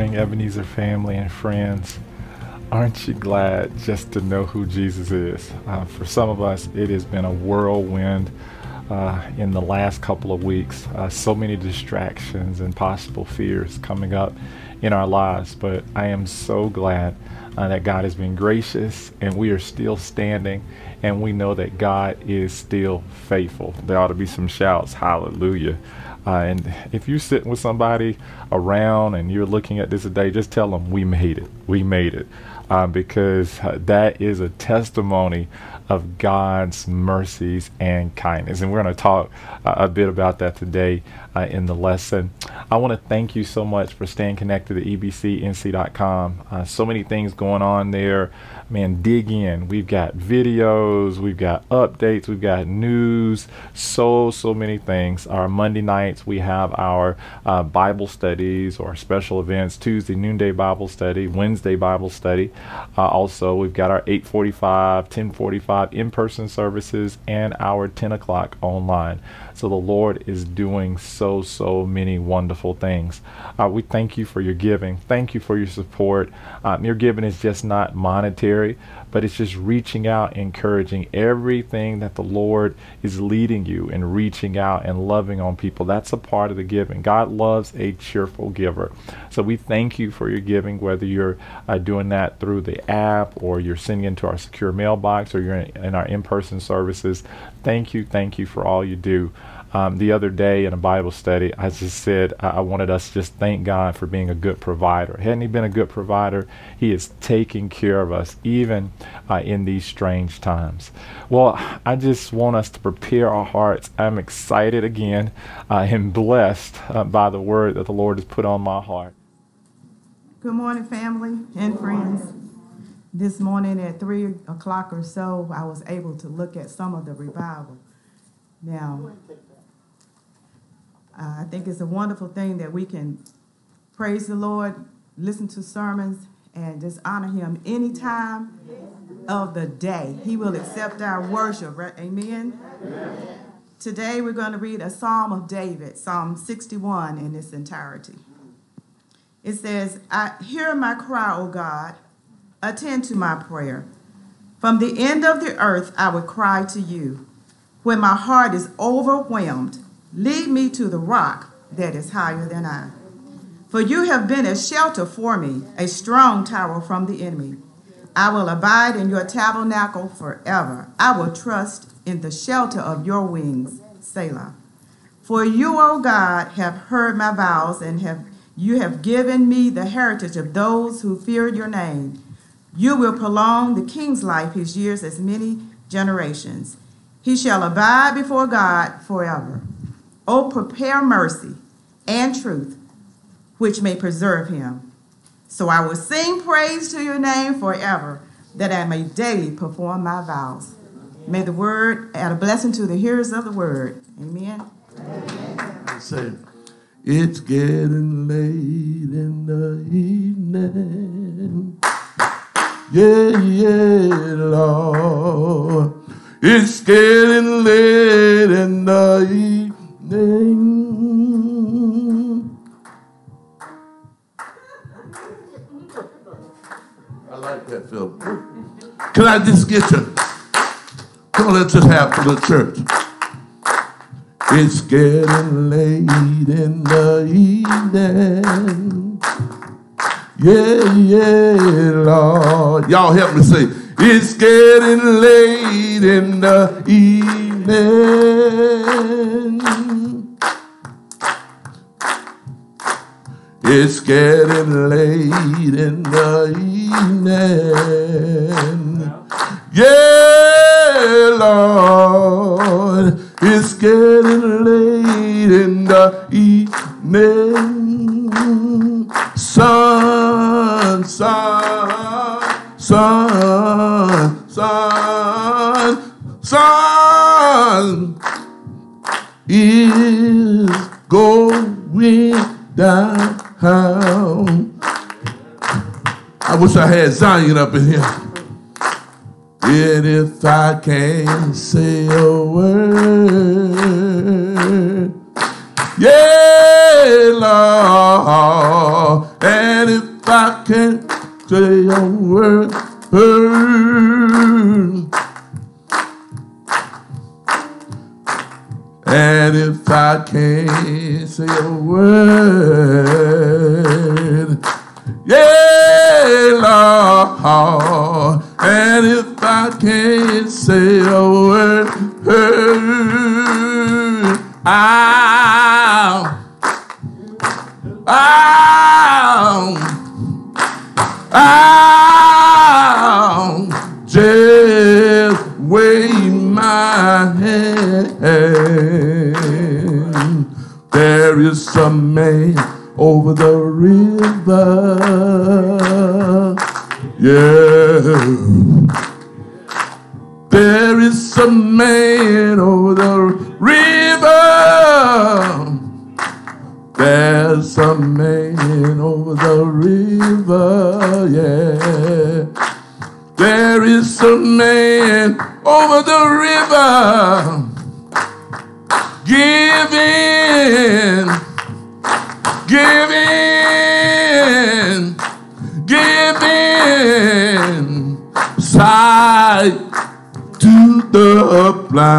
morning, Ebenezer family and friends. Aren't you glad just to know who Jesus is? For some of us, it has been a whirlwind in the last couple of weeks. So many distractions and possible fears coming up in our lives. But I am so glad that God has been gracious and we are still standing, and we know that God is still faithful. There ought to be some shouts, hallelujah. And if you're sitting with somebody around and you're looking at this today, just tell them we made it. We made it. Because that is a testimony of God's mercies and kindness. And we're going to talk a bit about that today in the lesson. I want to thank you so much for staying connected to ebcnc.com. So many things going on there. Man, dig in. We've got videos, we've got updates, we've got news, so many things. Our Monday nights, we have our Bible studies or special events. Tuesday, noonday Bible study, Wednesday Bible study. Also, we've got our 8:45, 10:45 in-person services and our 10 o'clock online. So the Lord is doing so many wonderful things. We thank you for your giving. Thank you for your support. Your giving is just not monetary, but it's just reaching out, encouraging everything that the Lord is leading you and reaching out and loving on people. That's a part of the giving. God loves a cheerful giver. So we thank you for your giving, whether you're doing that through the app or you're sending into our secure mailbox or you're in our in-person services. Thank you for all you do. The other day in a Bible study, I just said I wanted us to just thank God for being a good provider. Hadn't he been a good provider? He is taking care of us even in these strange times. Well, I just want us to prepare our hearts. I'm excited again and blessed by the word that the Lord has put on my heart. Good morning, family and friends. This morning at 3 o'clock or so, I was able to look at some of the revival. Now, I think it's a wonderful thing that we can praise the Lord, listen to sermons, and just honor him any time of the day. He will accept our worship, right? Amen? Amen. Today we're going to read a Psalm of David, Psalm 61 in its entirety. It says, hear my cry, O God, attend to my prayer. From the end of the earth I will cry to you. When my heart is overwhelmed, lead me to the rock that is higher than I. For you have been a shelter for me, a strong tower from the enemy. I will abide in your tabernacle forever. I will trust in the shelter of your wings, Selah. For you, O God, have heard my vows, and you have given me the heritage of those who fear your name. You will prolong the king's life, his years as many generations. He shall abide before God forever. Oh, prepare mercy and truth, which may preserve him. So I will sing praise to your name forever, that I may daily perform my vows. May the word add a blessing to the hearers of the word. Amen. Amen. Say, it's getting late in the evening. Yeah, Lord. It's getting late in the evening. I like that, Phil. Can I just get you? Come on, let's just have for the church. It's getting late in the evening. Yeah, Lord. Y'all help me say, it's getting late in the evening. It's getting late in the evening. Yeah, Lord. It's getting late in the evening. Sun is going down. I wish I had Zion up in here. And if I can't say a word, yeah, Lord, and if I can't say a word, and if I can't say a word, yeah, Lord, and if I can't say a word, I'll just wave my hand. There is a man over the river, yeah. There is a man over the river. There's a man over the river, yeah. There is a man over the river, giving sight to the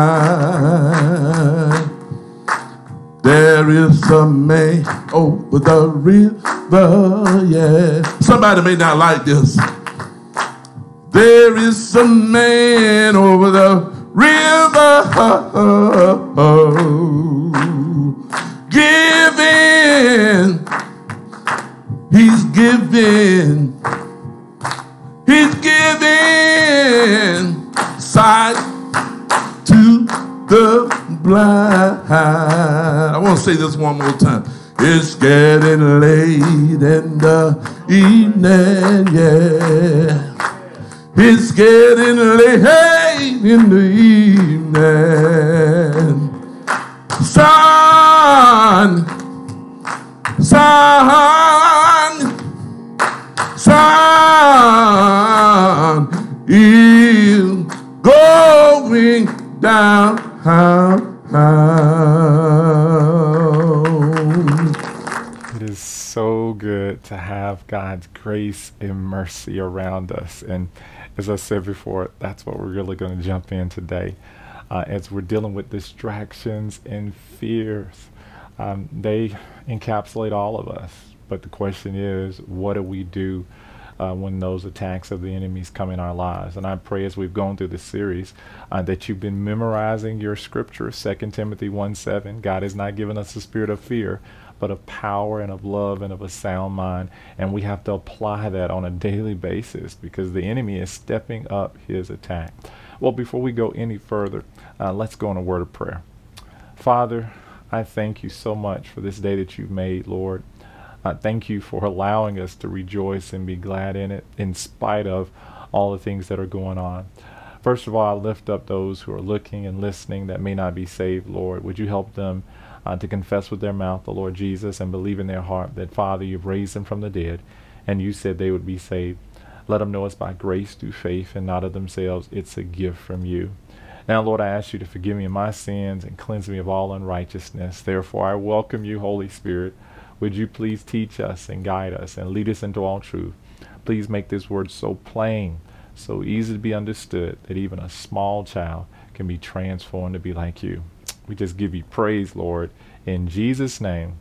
blind. There is a man over the river, yeah. Somebody may not like this. There is a man over the river, giving. He's giving sight to the blind. I want to say this one more time. It's getting late in the evening, yeah. It's getting late in the evening. Son, is going down. It is so good to have God's grace and mercy around us. And as I said before, that's what we're really going to jump in today. As we're dealing with distractions and fears, they encapsulate all of us. But the question is, what do we do when those attacks of the enemies come in our lives? And I pray as we've gone through this series that you've been memorizing your scripture, 2 Timothy 1:7. God has not given us a spirit of fear, but of power and of love and of a sound mind. And we have to apply that on a daily basis because the enemy is stepping up his attack. Well, before we go any further, let's go on a word of prayer. Father, I thank you so much for this day that you've made, Lord. Thank you for allowing us to rejoice and be glad in it in spite of all the things that are going on. First of all, I lift up those who are looking and listening that may not be saved, Lord. Would you help them to confess with their mouth the Lord Jesus and believe in their heart that, Father, you've raised them from the dead and you said they would be saved. Let them know it's by grace through faith and not of themselves. It's a gift from you. Now, Lord, I ask you to forgive me of my sins and cleanse me of all unrighteousness. Therefore, I welcome you, Holy Spirit. Would you please teach us and guide us and lead us into all truth? Please make this word so plain, so easy to be understood that even a small child can be transformed to be like you. We just give you praise, Lord. In Jesus' name,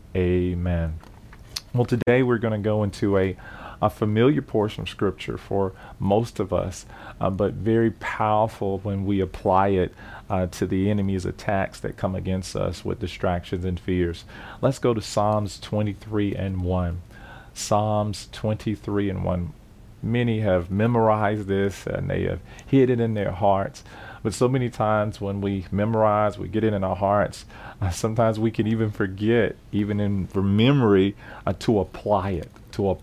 amen. Well, today we're going to go into a familiar portion of Scripture for most of us, but very powerful when we apply it to the enemy's attacks that come against us with distractions and fears. Let's go to Psalms 23:1. Psalms 23:1. Many have memorized this and they have hid it in their hearts. But so many times when we memorize, we get it in our hearts, sometimes we can even forget, even from memory, to apply it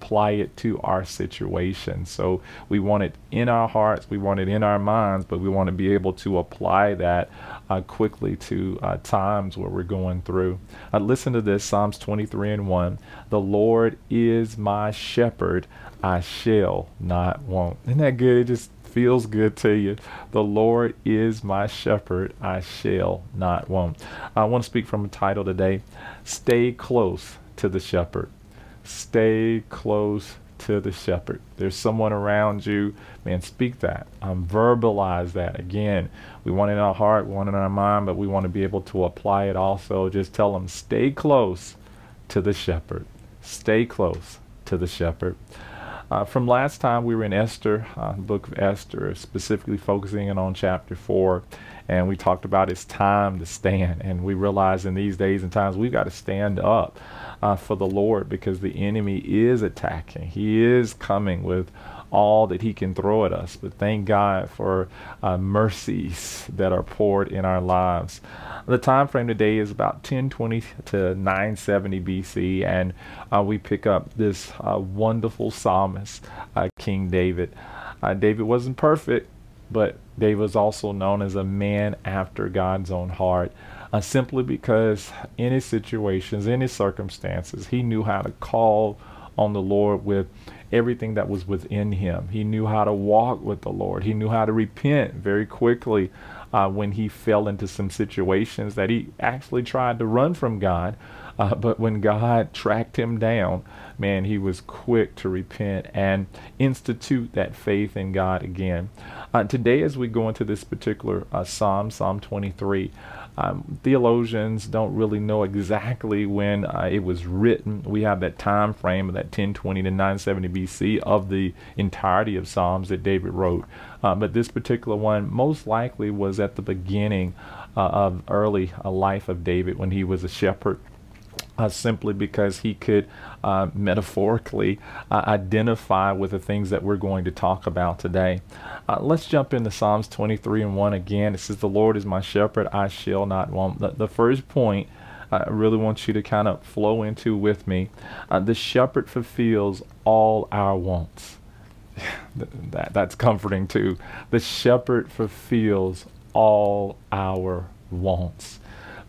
to our situation. So we want it in our hearts, we want it in our minds, but we want to be able to apply that quickly to times where we're going through. Listen to this, Psalms 23:1. The Lord is my shepherd, I shall not want. Isn't that good? It just feels good to you. The Lord is my shepherd, I shall not want. I want to speak from a title today, Stay Close to the Shepherd. Stay close to the shepherd. There's someone around you, man, speak that. Verbalize that. Again, we want it in our heart, we want it in our mind, but we want to be able to apply it also. Just tell them, stay close to the shepherd. Stay close to the shepherd. From last time, we were in Esther, the book of Esther, specifically focusing in on chapter 4, and we talked about it's time to stand. And we realize in these days and times, we've got to stand up for the Lord, because the enemy is attacking. He is coming with all that he can throw at us. But thank God for mercies that are poured in our lives. The time frame today is about 1020 to 970 BC, and we pick up this wonderful psalmist, King David. David wasn't perfect, but David was also known as a man after God's own heart, simply because in his situations, in his circumstances, he knew how to call on the Lord with everything that was within him. He knew how to walk with the Lord. He knew how to repent very quickly when he fell into some situations that he actually tried to run from God. But when God tracked him down, man, he was quick to repent and institute that faith in God again. Today, as we go into this particular Psalm 23, theologians don't really know exactly when it was written. We have that time frame of that 1020 to 970 BC of the entirety of Psalms that David wrote. But this particular one most likely was at the beginning of early life of David when he was a shepherd. Simply because he could metaphorically identify with the things that we're going to talk about today. Let's jump into Psalms 23 and 1 again. It says, "The Lord is my shepherd, I shall not want." The first point I really want you to kind of flow into with me. The shepherd fulfills all our wants. That's comforting too. The shepherd fulfills all our wants.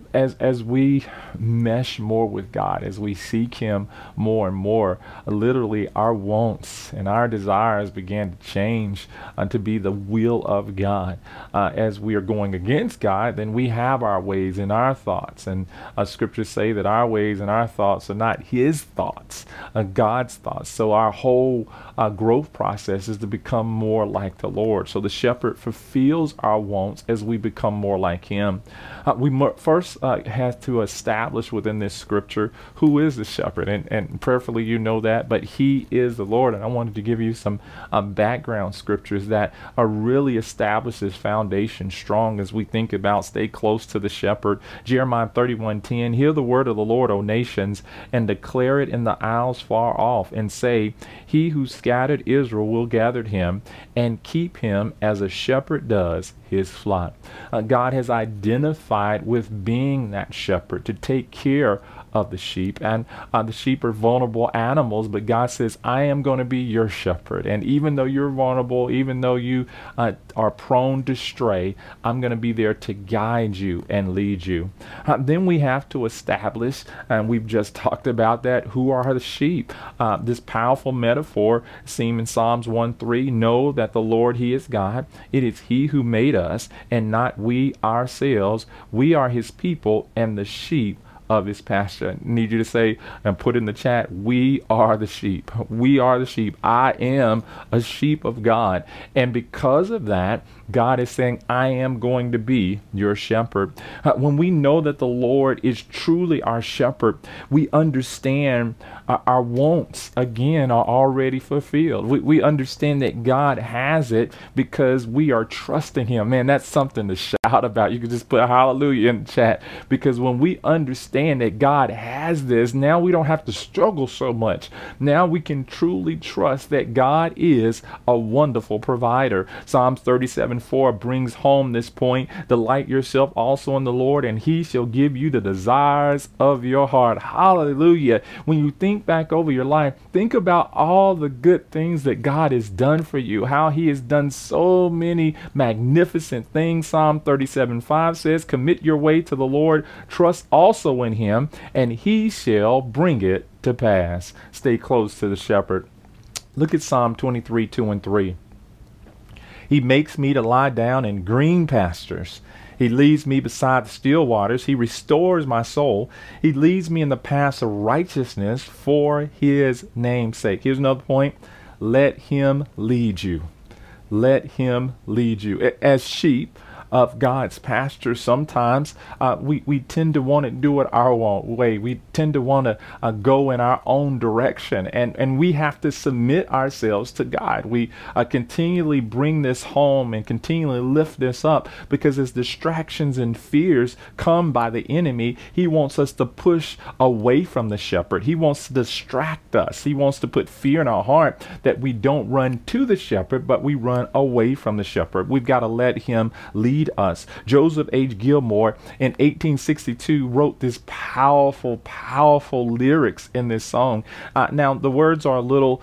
As we mesh more with God, as we seek him more and more, literally our wants and our desires began to change to be the will of God. As we are going against God, then we have our ways and our thoughts. And scriptures say that our ways and our thoughts are not his thoughts, God's thoughts. So our whole growth process is to become more like the Lord. So the shepherd fulfills our wants as we become more like him. We first have to establish within this scripture who is the shepherd, and prayerfully you know that, but he is the Lord. And I wanted to give you some background scriptures that are really establish this foundation strong as we think about stay close to the shepherd. Jeremiah 31:10, "Hear the word of the Lord, O nations, and declare it in the isles far off, and say, he who scattered Israel will gather him and keep him as a shepherd does his flock." God has identified with being that shepherd to take care of the sheep, and the sheep are vulnerable animals, but God says, I am going to be your shepherd, and even though you're vulnerable, even though you are prone to stray, I'm going to be there to guide you and lead you. Then we have to establish, and we've just talked about that, who are the sheep. This powerful metaphor seen in Psalms 1:3, know that the Lord, he is God. It is he who made us and not we ourselves. We are his people and the sheep of his pasture. I need you to say and put in the chat, we are the sheep. We are the sheep. I am a sheep of God. And because of that, God is saying, I am going to be your shepherd. When we know that the Lord is truly our shepherd, we understand our wants, again, are already fulfilled. We understand that God has it because we are trusting him. Man, that's something to shout about. You can just put hallelujah in the chat, because when we understand that God has this, now we don't have to struggle so much. Now we can truly trust that God is a wonderful provider. Psalms 37:4 brings home this point. Delight yourself also in the Lord, and he shall give you the desires of your heart. Hallelujah. When you think back over your life, think about all the good things that God has done for you, how he has done so many magnificent things. Psalm 37:5 says, commit your way to the Lord, trust also in him, and he shall bring it to pass. Stay close to the shepherd. Look at Psalm 23:2 and 3. He makes me to lie down in green pastures, He leads me beside the still waters. He restores my soul. He leads me in the paths of righteousness for his name's sake. Here's another point. Let him lead you. Let him lead you. As sheep of God's pasture, sometimes we tend to want to do it our way. We tend to want to go in our own direction, and we have to submit ourselves to God. We continually bring this home and continually lift this up, because as distractions and fears come by the enemy, he wants us to push away from the shepherd. He wants to distract us. He wants to put fear in our heart that we don't run to the shepherd, but we run away from the shepherd. We've got to let him lead us. Joseph H. Gilmore in 1862 wrote this powerful lyrics in this song. Now the words are a little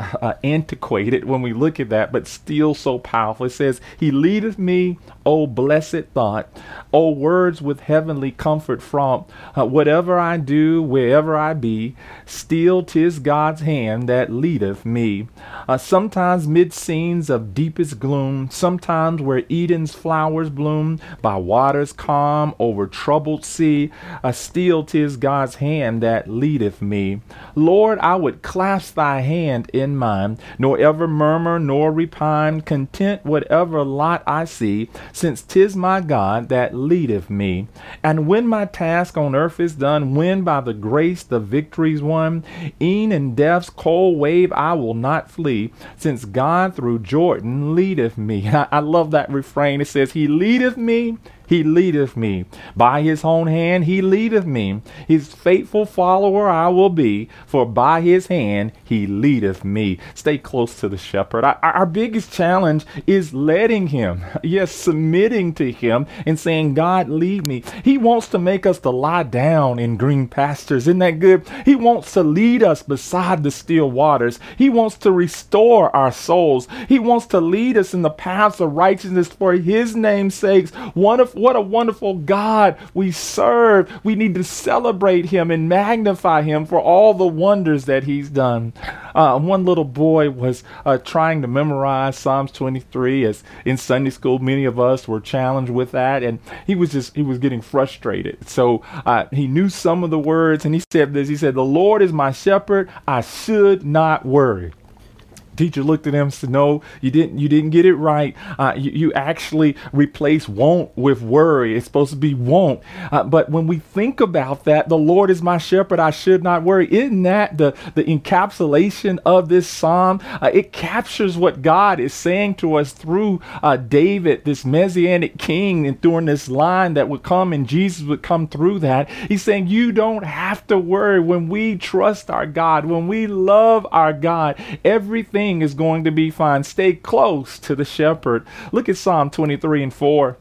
antiquated when we look at that, but still so powerful. It says, "He leadeth me, O blessed thought, O words with heavenly comfort fraught. Whatever I do, wherever I be, still 'tis God's hand that leadeth me. Sometimes mid scenes of deepest gloom, sometimes where Eden's flowers bloom, by waters calm over troubled sea, still 'tis God's hand that leadeth me. Lord, I would clasp thy hand in mine, nor ever murmur nor repine, content whatever lot I see, since 'tis my God that leadeth me. And when my task on earth is done, when by the grace the victory's won, e'en in death's cold wave I will not flee, since God through Jordan leadeth me." I love that refrain. It says, "He leadeth me, he leadeth me. By his own hand he leadeth me. His faithful follower I will be, for by his hand he leadeth me." Stay close to the shepherd. Our biggest challenge is letting him, yes, submitting to him and saying, "God, lead me." He wants to make us to lie down in green pastures. Isn't that good? He wants to lead us beside the still waters. He wants to restore our souls. He wants to lead us in the paths of righteousness for his name's sakes. What a wonderful God we serve. We need to celebrate him and magnify him for all the wonders that he's done. One little boy was trying to memorize Psalms 23, as in Sunday school many of us were challenged with that, and he was getting frustrated. So he knew some of the words, and he said this. He said, "The Lord is my shepherd, I should not worry." Teacher looked at him and said, "No, you didn't get it right. You actually replace won't with worry. It's supposed to be won't." But when we think about that, the Lord is my shepherd, I should not worry. Isn't that the encapsulation of this psalm? It captures what God is saying to us through David, this Messianic king, and during this line that would come, and Jesus would come through that. He's saying you don't have to worry. When we trust our God, when we love our God, everything is going to be fine. Stay close to the shepherd. Look at Psalm 23 and 4.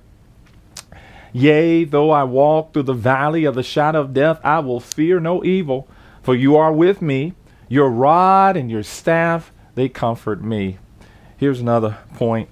"Yea, though I walk through the valley of the shadow of death, I will fear no evil, for you are with me. Your rod and your staff, they comfort me." Here's another point.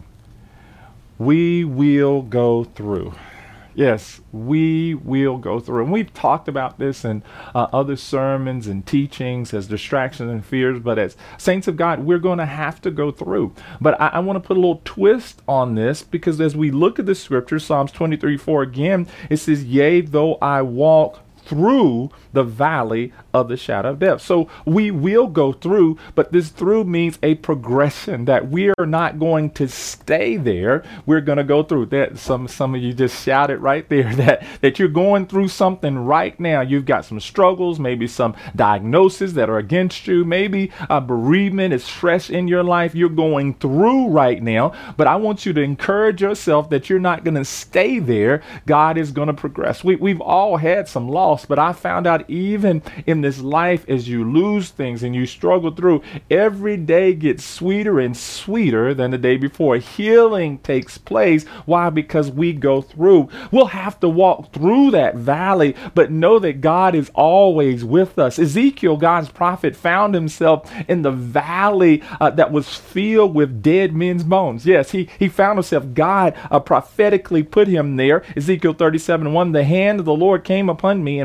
We will go through. Yes, we will go through. And we've talked about this in other sermons and teachings as distractions and fears. But as saints of God, we're going to have to go through. But I want to put a little twist on this, because as we look at the scripture, Psalms 23:4 again, it says, "Yea, though I walk through the valley of the shadow of death." So we will go through, but this through means a progression, that we are not going to stay there. We're going to go through that. Some of you just shouted right there that you're going through something right now. You've got some struggles, maybe some diagnoses that are against you. Maybe a bereavement is fresh in your life. You're going through right now, but I want you to encourage yourself that you're not going to stay there. God is going to progress. We've all had some loss, but I found out even in this life, as you lose things and you struggle through, every day gets sweeter and sweeter than the day before. Healing takes place. Why? Because we go through. We'll have to walk through that valley, but know that God is always with us. Ezekiel, God's prophet, found himself in the valley that was filled with dead men's bones. Yes, he found himself. God prophetically put him there. Ezekiel 37:1, "The hand of the Lord came upon me, and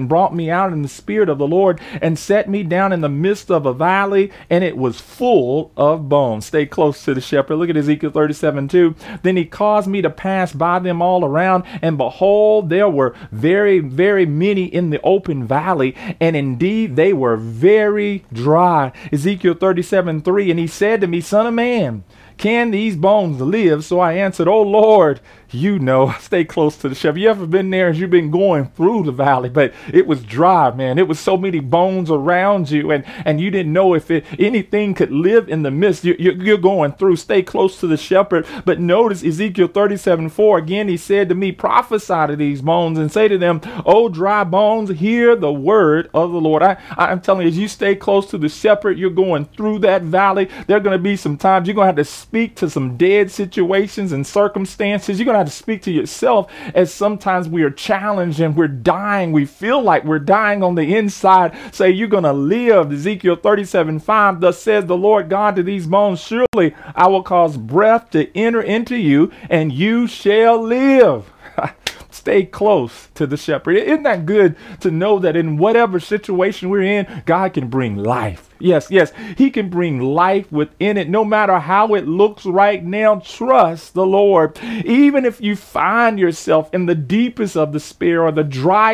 and brought me out in the spirit of the Lord and set me down in the midst of a valley, and it was full of bones. Stay close to the shepherd. Look at Ezekiel 37:2. Then he caused me to pass by them all around, and behold, there were very, very many in the open valley, and indeed they were very dry. Ezekiel 37:3. And he said to me, Son of man, can these bones live? So I answered, Oh Lord, you know. Stay close to the shepherd. You ever been there as you've been going through the valley, but it was dry, man. It was so many bones around you, and you didn't know if anything could live in the midst. You're going through. Stay close to the shepherd. But notice Ezekiel 37:4. Again, he said to me, prophesy to these bones and say to them, O dry bones, hear the word of the Lord. I'm telling you, as you stay close to the shepherd, you're going through that valley. There are going to be some times you're going to have to speak to some dead situations and circumstances. You're going to have to speak to yourself, as sometimes we are challenged and we're dying. We feel like we're dying on the inside. Say, you're going to live. Ezekiel 37:5. Thus says the Lord God to these bones, surely I will cause breath to enter into you, and you shall live. Stay close to the shepherd. Isn't that good to know that in whatever situation we're in, God can bring life? Yes, he can bring life within it, no matter how it looks right now. Trust the Lord. Even if you find yourself in the deepest of despair or the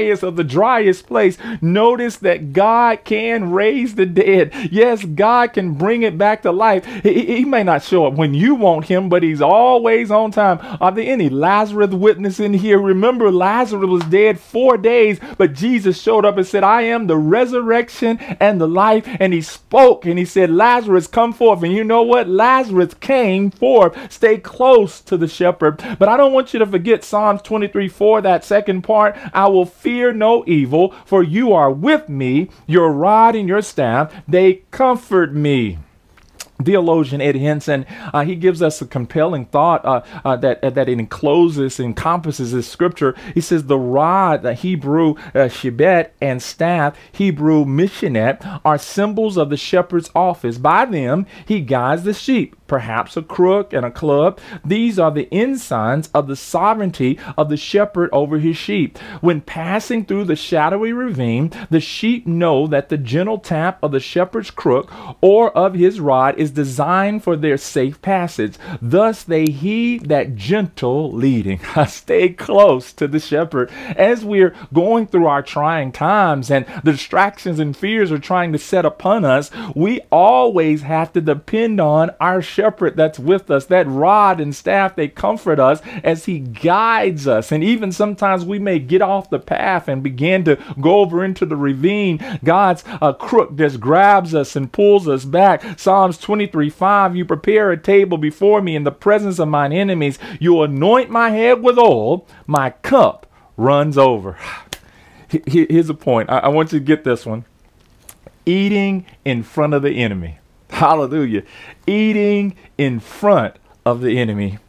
driest place, notice that God can raise the dead. Yes, God can bring it back to life. He may not show up when you want him, but he's always on time. Are there any Lazarus witness in here? Remember, Lazarus was dead 4 days, but Jesus showed up and said, I am the resurrection and the life. And he spoke and he said, Lazarus, come forth. And you know what? Lazarus came forth. Stay close to the shepherd. But I don't want you to forget Psalms 23:4, that second part. I will fear no evil, for you are with me. Your rod and your staff, they comfort me. Theologian Ed Henson, he gives us a compelling thought that it encompasses this scripture. He says the rod, the Hebrew shebet, and staff, Hebrew mishanet, are symbols of the shepherd's office. By them, he guides the sheep. Perhaps a crook and a club. These are the ensigns of the sovereignty of the shepherd over his sheep. When passing through the shadowy ravine, the sheep know that the gentle tap of the shepherd's crook or of his rod is designed for their safe passage. Thus they heed that gentle leading. Stay close to the shepherd. As we're going through our trying times and the distractions and fears are trying to set upon us, we always have to depend on our shepherd that's with us. That rod and staff, they comfort us as he guides us. And even sometimes we may get off the path and begin to go over into the ravine. God's crook just grabs us and pulls us back. Psalms 23:5, you prepare a table before me in the presence of mine enemies. You anoint my head with oil. My cup runs over. Here's a point. I want you to get this one. Eating in front of the enemy. Hallelujah. Eating in front of the enemy.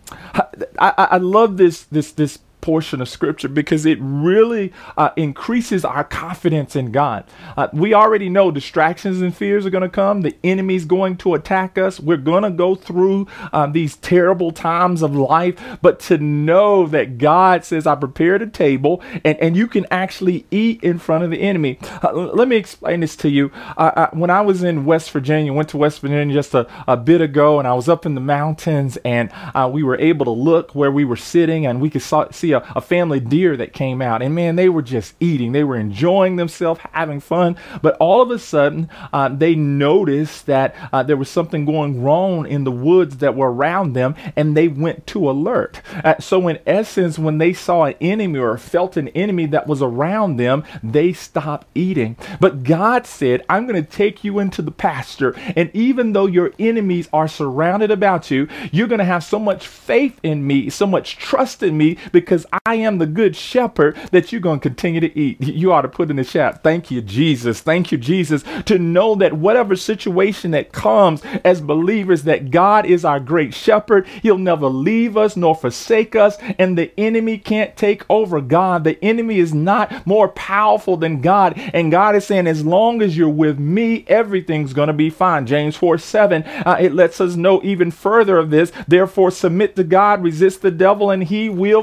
I love this portion of scripture because it really increases our confidence in God. We already know distractions and fears are going to come. The enemy's going to attack us. We're going to go through these terrible times of life, but to know that God says, I prepared a table and you can actually eat in front of the enemy. Let me explain this to you. When I was in West Virginia, went to West Virginia just a bit ago, and I was up in the mountains, and we were able to look where we were sitting, and we could see a family deer that came out, and man, they were just eating. They were enjoying themselves, having fun. But all of a sudden, they noticed that there was something going wrong in the woods that were around them, and they went to alert. So in essence, when they saw an enemy or felt an enemy that was around them, they stopped eating. But God said, I'm going to take you into the pasture, and even though your enemies are surrounded about you, you're going to have so much faith in me, so much trust in me, because I am the good shepherd, that you're going to continue to eat. You ought to put in the chat, thank you, Jesus. Thank you, Jesus, to know that whatever situation that comes as believers, that God is our great shepherd. He'll never leave us nor forsake us, and the enemy can't take over God. The enemy is not more powerful than God, and God is saying, as long as you're with me, everything's going to be fine. James 4:7, it lets us know even further of this. Therefore, submit to God, resist the devil, and he will flee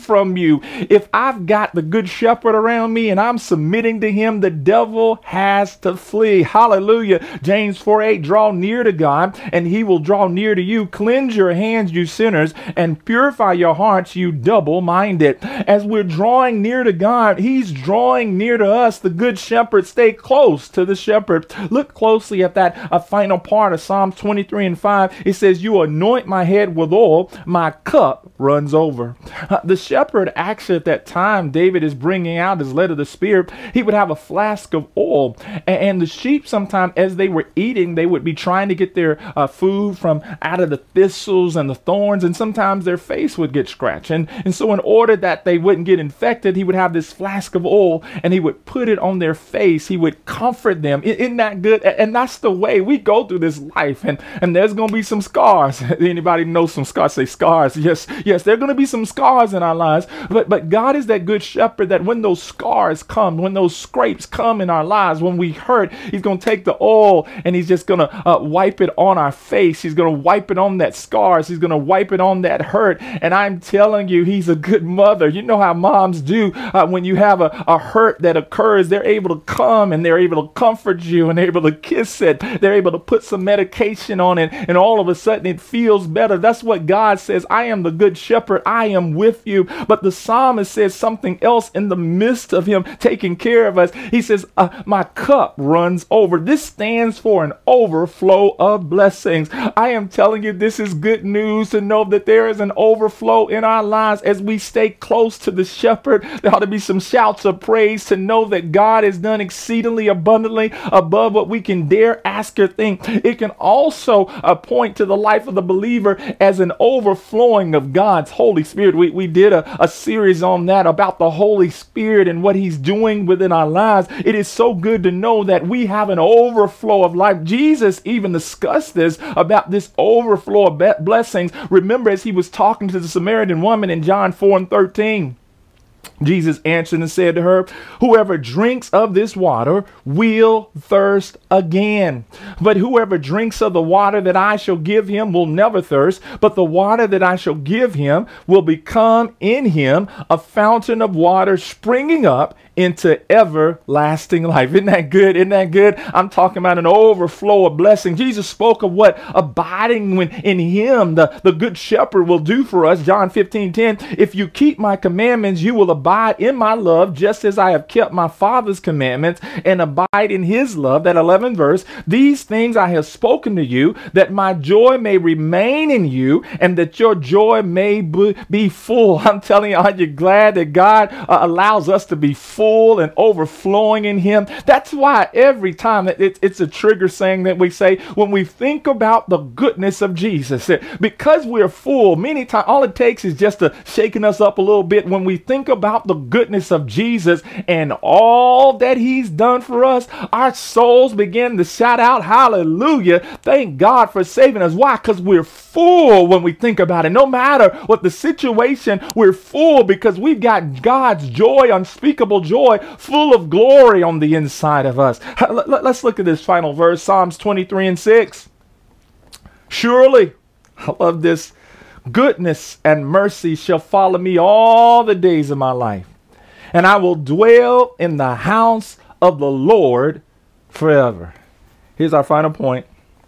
from you. If I've got the good shepherd around me and I'm submitting to him, the devil has to flee. Hallelujah. James 4:8, draw near to God and he will draw near to you. Cleanse your hands, you sinners, and purify your hearts, you double-minded. As we're drawing near to God, he's drawing near to us. The good shepherd, stay close to the shepherd. Look closely at that final part of Psalms 23:5. It says, you anoint my head with oil, my cup runs over. The shepherd actually at that time, David is bringing out his led of the Spirit, he would have a flask of oil. And the sheep sometimes, as they were eating, they would be trying to get their food from out of the thistles and the thorns, and sometimes their face would get scratched. And so in order that they wouldn't get infected, he would have this flask of oil and he would put it on their face. He would comfort them. Isn't that good? And that's the way we go through this life. And there's going to be some scars. Anybody know some scars? Say scars. Yes, there are going to be some scars in our lives. But God is that good shepherd that when those scars come, when those scrapes come in our lives, when we hurt, he's going to take the oil and he's just going to wipe it on our face. He's going to wipe it on that scars. He's going to wipe it on that hurt. And I'm telling you, he's a good mother. You know how moms do when you have a hurt that occurs, they're able to come and they're able to comfort you and they're able to kiss it. They're able to put some medication on it and all of a sudden it feels better. That's what God says. I am the good shepherd. I am with you. But the psalmist says something else in the midst of him taking care of us. He says, my cup runs over. This stands for an overflow of blessings. I am telling you, this is good news to know that there is an overflow in our lives as we stay close to the shepherd. There ought to be some shouts of praise to know that God has done exceedingly abundantly above what we can dare ask or think. It can also point to the life of the believer as an overflowing of God's Holy Spirit. We did a series on that about the Holy Spirit and what he's doing within our lives. It is so good to know that we have an overflow of life. Jesus even discussed this about this overflow of blessings. Remember, as he was talking to the Samaritan woman in John 4:13, Jesus answered and said to her, whoever drinks of this water will thirst again. But whoever drinks of the water that I shall give him will never thirst. But the water that I shall give him will become in him a fountain of water springing up into everlasting life. Isn't that good? Isn't that good? I'm talking about an overflow of blessing. Jesus spoke of what abiding in him, the good shepherd, will do for us. John 15:10, if you keep my commandments, you will abide in my love, just as I have kept my Father's commandments and abide in his love. That 11th verse, these things I have spoken to you, that my joy may remain in you and that your joy may be full. I'm telling you, aren't you glad that God allows us to be full and overflowing in him? That's why every time it's a trigger saying that we say when we think about the goodness of Jesus, because we're full, many times all it takes is just to shaking us up a little bit. When we think about the goodness of Jesus and all that he's done for us, our souls begin to shout out, hallelujah. Thank God for saving us. Why? Because we're full when we think about it. No matter what the situation, we're full because we've got God's joy, unspeakable joy, full of glory on the inside of us. Let's look at this final verse, Psalms 23:6. Surely, I love this, goodness and mercy shall follow me all the days of my life, and I will dwell in the house of the Lord forever. Here's our final point.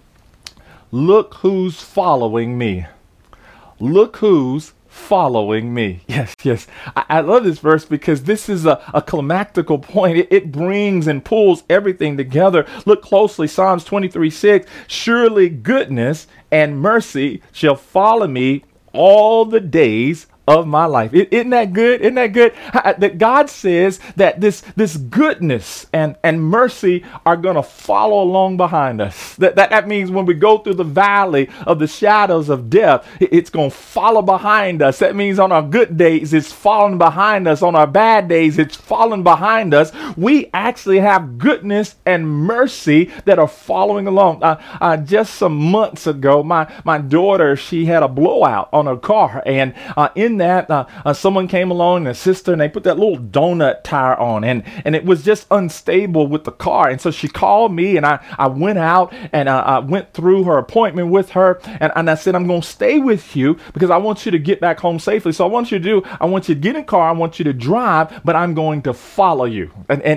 Look who's following me. Look who's following me. Yes. I love this verse because this is a climactical point. It brings and pulls everything together. Look closely, Psalms 23:6. Surely goodness and mercy shall follow me all the days of my life. Isn't that good? Isn't that good? That God says that this goodness and mercy are going to follow along behind us. That means when we go through the valley of the shadows of death, it's going to follow behind us. That means on our good days, it's following behind us. On our bad days, it's following behind us. We actually have goodness and mercy that are following along. Just some months ago, my daughter, she had a blowout on her car, and in in that, someone came along, a sister, and they put that little donut tire on, and it was just unstable with the car. And so she called me, and I went out, and I went through her appointment with her, and I said, I'm going to stay with you because I want you to get back home safely. So I want you to get in a car, I want you to drive, but I'm going to follow you. And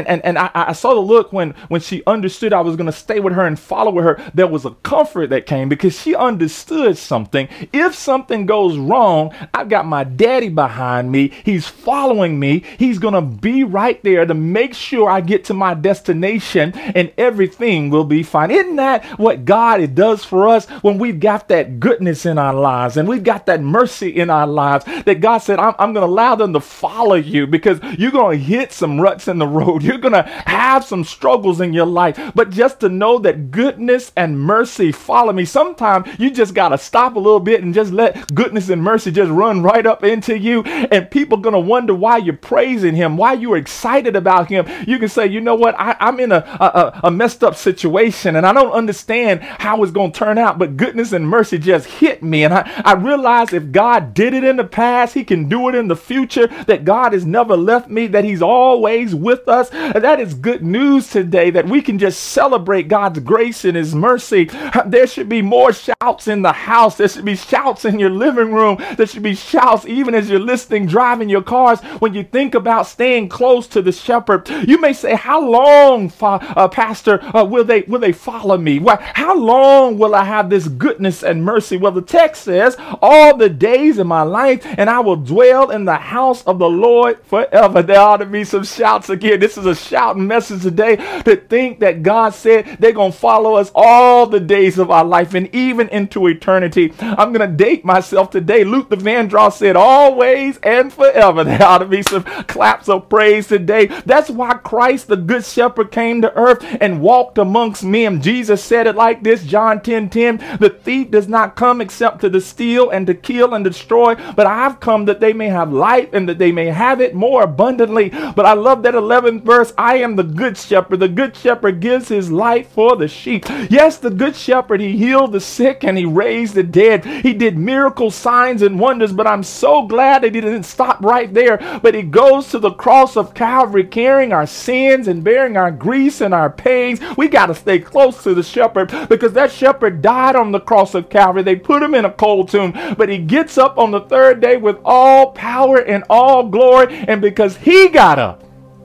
I saw the look when she understood I was going to stay with her and follow with her. There was a comfort that came because she understood something. If something goes wrong, I've got my daddy behind me. He's following me. He's going to be right there to make sure I get to my destination and everything will be fine. Isn't that what God does for us when we've got that goodness in our lives and we've got that mercy in our lives, that God said, I'm going to allow them to follow you because you're going to hit some ruts in the road. You're going to have some struggles in your life, but just to know that goodness and mercy follow me. Sometimes you just got to stop a little bit and just let goodness and mercy just run right up into you, and people are going to wonder why you're praising him, why you're excited about him. You can say, you know what, I'm in a messed up situation and I don't understand how it's going to turn out, but goodness and mercy just hit me, and I realize if God did it in the past, he can do it in the future, that God has never left me, that he's always with us. That is good news today, that we can just celebrate God's grace and his mercy. There should be more shouts in the house. There should be shouts in your living room. There should be shouts even as you're listening, driving your cars. When you think about staying close to the shepherd, you may say, how long, Pastor, will they follow me? How long will I have this goodness and mercy? Well, the text says, all the days of my life, and I will dwell in the house of the Lord forever. There ought to be some shouts again. This is a shouting message today, to think that God said they're going to follow us all the days of our life and even into eternity. I'm going to date myself today. Luther Vandross said, always and forever. There ought to be some claps of praise today. That's why Christ, the good shepherd, came to earth and walked amongst men. Jesus said it like this, John 10:10, the thief does not come except to steal and to kill and destroy, but I've come that they may have life and that they may have it more abundantly. But I love that 11th verse. I am the good shepherd. The good shepherd gives his life for the sheep. Yes, the good shepherd, he healed the sick and he raised the dead. He did miracles, signs, and wonders, but I'm so glad that he didn't stop right there, but he goes to the cross of Calvary carrying our sins and bearing our griefs and our pains. We got to stay close to the shepherd because that shepherd died on the cross of Calvary. They put him in a cold tomb, but he gets up on the third day with all power and all glory, and because he got up,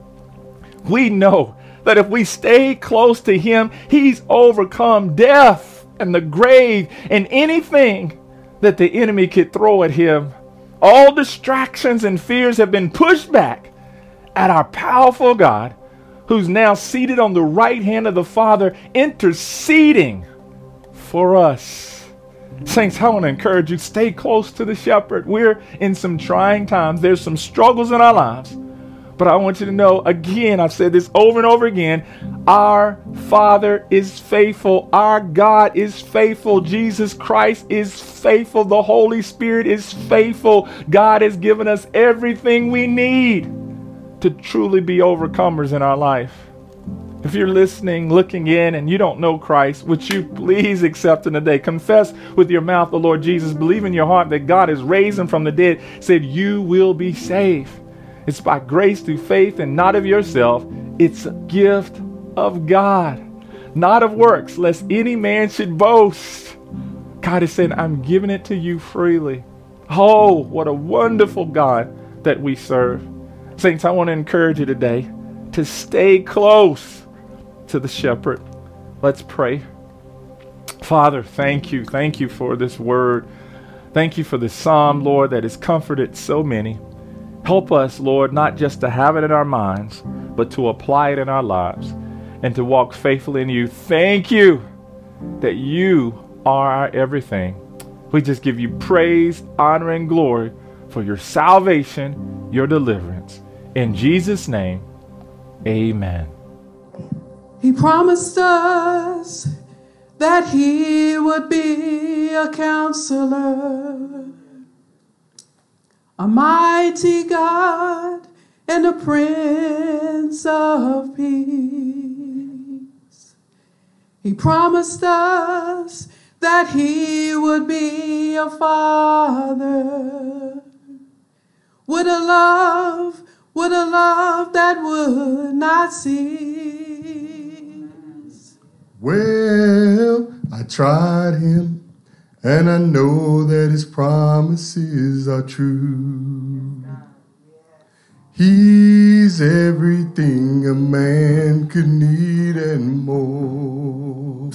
we know that if we stay close to him, he's overcome death and the grave and anything that the enemy could throw at him. All distractions and fears have been pushed back at our powerful God, who's now seated on the right hand of the Father, interceding for us. Saints, I want to encourage you, stay close to the shepherd. We're in some trying times. There's some struggles in our lives. But I want you to know, again, I've said this over and over again, our Father is faithful. Our God is faithful. Jesus Christ is faithful. The Holy Spirit is faithful. God has given us everything we need to truly be overcomers in our life. If you're listening, looking in, and you don't know Christ, would you please accept him today? Confess with your mouth the Lord Jesus. Believe in your heart that God has raised him from the dead. Said you will be saved. It's by grace through faith and not of yourself. It's a gift of God, not of works, lest any man should boast. God is saying, I'm giving it to you freely. Oh, what a wonderful God that we serve. Saints, I want to encourage you today to stay close to the shepherd. Let's pray. Father, thank you. Thank you for this word. Thank you for this psalm, Lord, that has comforted so many. Help us, Lord, not just to have it in our minds, but to apply it in our lives and to walk faithfully in you. Thank you that you are our everything. We just give you praise, honor, and glory for your salvation, your deliverance. In Jesus' name, amen. He promised us that he would be a counselor, a mighty God and a Prince of Peace. He promised us that he would be a Father Would a love that would not cease. Well, I tried him, and I know that his promises are true. He's everything a man could need and more.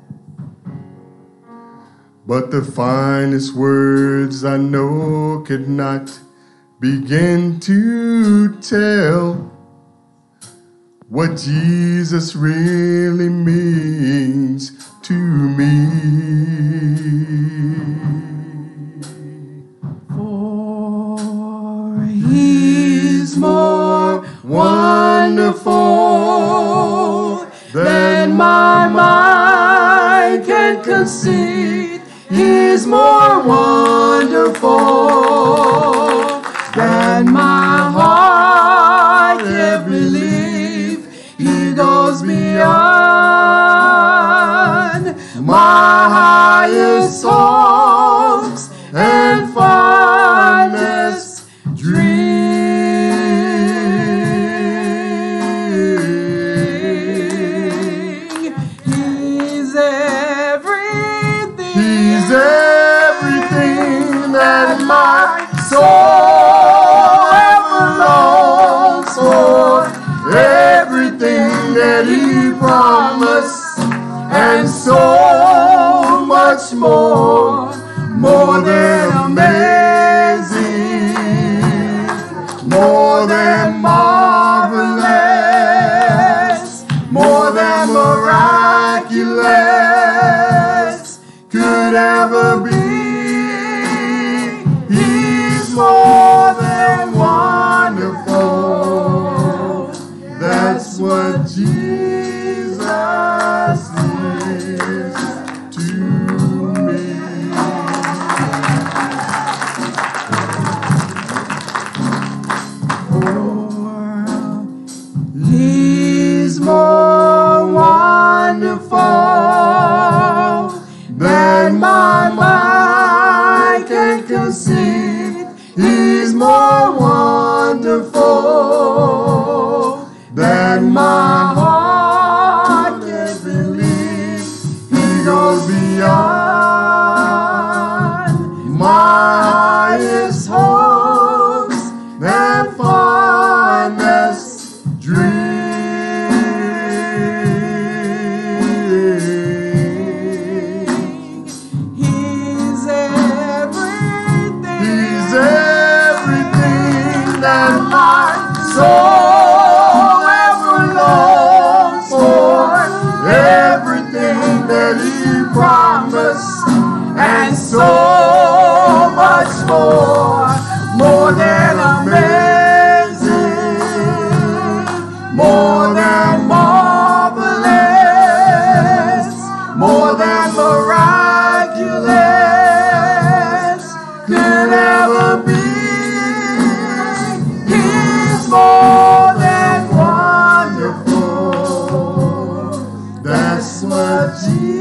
But the finest words I know could not begin to tell what Jesus really means to me. For he's more wonderful than my mind can conceive. He's more wonderful than my heart can believe. He goes beyond my highest hopes and fondest dream. He's everything. He's everything that my soul ever longs for. Everything that he promised, and so much more. More than amazing, more than marvelous, more than miraculous could ever be. He's more than wonderful. That's what Jesus is to me. He's more wonderful than my mind can conceive. He's more wonderful than my heart can believe. He goes beyond my highest hopes and fondest dreams. He's everything. He's everything that my soul ever longs for. everything that he promised, And so much more, more than amazing, more than marvelous, more than miraculous could ever be. He's more than wonderful. that's what Jesus